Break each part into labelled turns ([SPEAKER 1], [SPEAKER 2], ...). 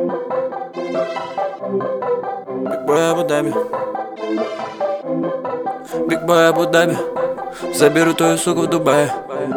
[SPEAKER 1] Big Boy Abu Dhabi. Big Boy Abu Dhabi. Заберу твою суку в Дубае.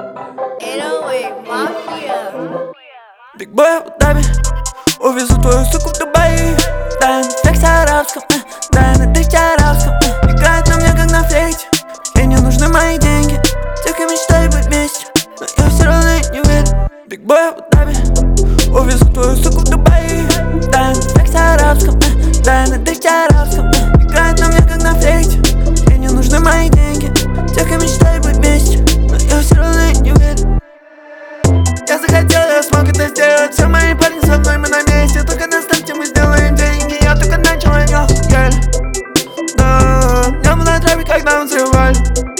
[SPEAKER 1] Big Boy Abu Dhabi. Увезу твою суку в Дубае. Да, на флексе арабском, да, на дрифте арабском. Играет на мне, как на флейте. Ей не нужны мои деньги. Только мечтали быть вместе, но я все равно не уверен. Big Boy Abu Dhabi. Увезу твою суку в Дубае. Да, на флексе арабском, да, на дрифте арабском. Играет на мне, как на флейте. Ей не нужны мои деньги. Только мечтали быть вместе, но я все равно не уверен. Я захотел, я смог это сделать. Все мои парни со мной, мы на месте. Только на старте мы сделаем деньги. Я только начал, я охуели. Да, я был на траве, когда мы взрывали.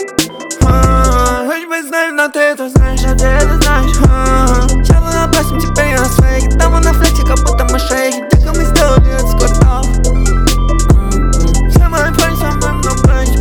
[SPEAKER 1] Хоть бы знаю, но ты это знаешь, а ты это знаешь. Я был опасен, теперь я на своей. Там на флексе, как будто мы шейки. Только мы сделали это с кварталов. Все мои парни со мной, мы на плечи.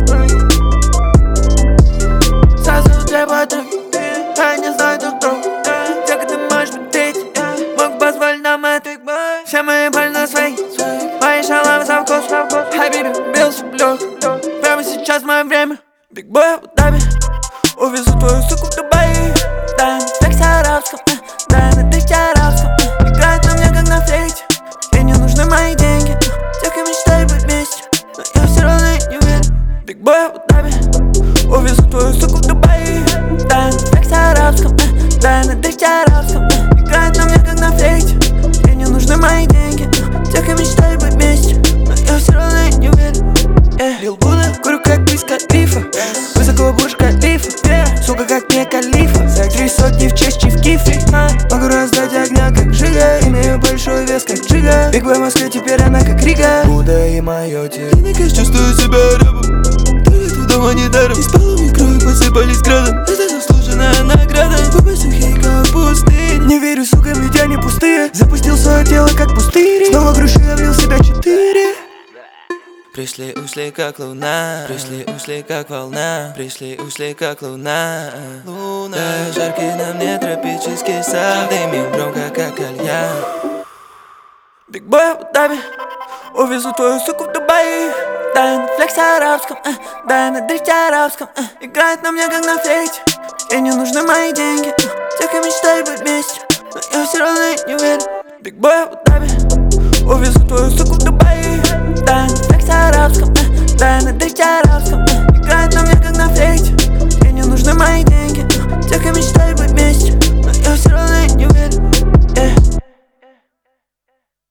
[SPEAKER 1] Сразу требует друг. Я не знаю друг друга. Только ты можешь быть третий. Мог позволить нам это. Все мои парни на своей. Мои шалавы со вкусом. Хабиби, бился в лёг. Прямо сейчас мое время. Big Boy Abu Dhabi. Увезу твою суку в Дубае. Да, на флексе арабском, да, на дрифте арабском. Играет на мне, как на флейте. Ей не нужны мои деньги. Только мечтали быть вместе, но я все равно не уверен. Big Boy Abu Dhabi. Увезу твою суку в Дубае. Да, на флексе арабском, да, на дрифте арабском. Играет на мне, как на флейте. Ей не нужны мои деньги. Только мечтали быть вместе, но я все равно не уверен. Лил Буда, курю как близко рифа. Высокого бурж калифа. Сука, как не калифа. За 3 сотни в честь в кифе. Могу раздать огня, как Жига. Имею большой вес, как Джига. Big Boy в Москве, теперь она как Рига. Буда и мое тело. Чувствую себя рабом. Туалет в дома недаром. Из полами крови посыпались градом. Это заслуженная награда. Губы сухие, как пустынь. Не верю, сука, ведь они пустые. Запустил свое тело, как пустырь. Снова грушу, я влил себя 4. Пришли, ушли, как луна. Пришли, ушли, как волна. Пришли, ушли, как луна. Луна, да, жаркий на мне тропический сад. Дымим громко, как кальян. Big Boy Abu Dhabi. Увезу твою суку в Дубае. Да, на флексе арабском, да, на дрифте арабском. Играет на мне, как на флейте. Ей не нужны мои деньги. Только мечтали быть вместе, но я все равно не уверен. Big Boy Abu Dhabi. Увезу твою суку в Дубае. Да, на флексе арабском, да, на дрифте арабском. Играет на мне, как на флейте. Ей не нужны мои деньги. Только мечтали быть вместе, но я все равно